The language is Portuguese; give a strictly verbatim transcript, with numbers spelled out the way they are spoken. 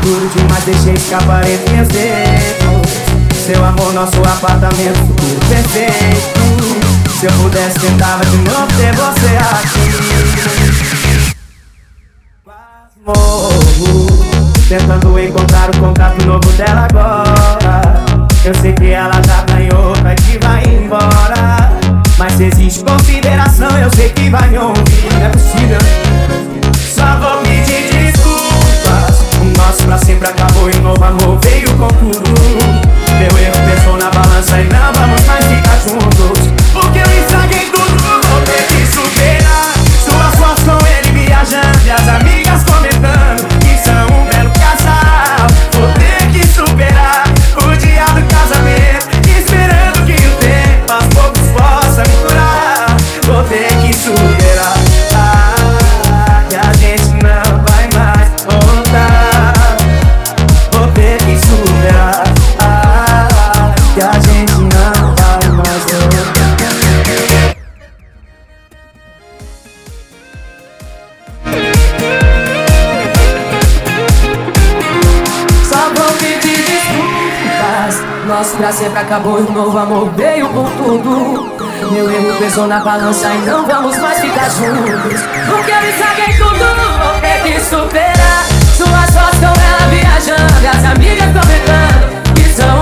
Tudo demais, deixei escapar entre meus dedos. Seu amor, nosso apartamento, futuro perfeito. Se eu pudesse, tentava de novo ter você aqui. Morro, tentando encontrar o contato novo dela agora. Eu sei que ela já tá em outra que vai embora. Mas se existe consideração, eu sei que vai me ouvir. Não é possível. Só vou pedir desculpas. O nosso pra sempre acabou e o novo amor veio com tudo. Meu erro pesou na balança e não vamos mais ficar juntos. Porque eu estraguei tudo, vou ter que superar. Suas fotos com ele viajando e as amigas comentando que são um belo casal. Vou ter que superar o dia do casamento, esperando que o tempo aos poucos possa me curar. Vou ter que superar, ah, que a gente não vai mais voltar. Vou ter que superar, ah, que a gente não vai mais voltar. Só vou pedir desculpas. Nosso pra sempre acabou e o novo amor veio com tudo. Meu erro pesou na balança e não vamos mais ficar juntos. Porque eu estraguei tudo, vou ter que superar. Suas fotos com ela viajando e as amigas comentando que são